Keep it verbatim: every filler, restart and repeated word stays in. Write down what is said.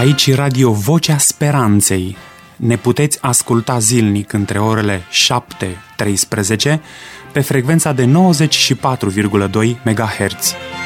Aici Radio Vocea Speranței. Ne puteți asculta zilnic între orele șapte - treisprezece pe frecvența de nouăzeci și patru virgulă doi megahertz.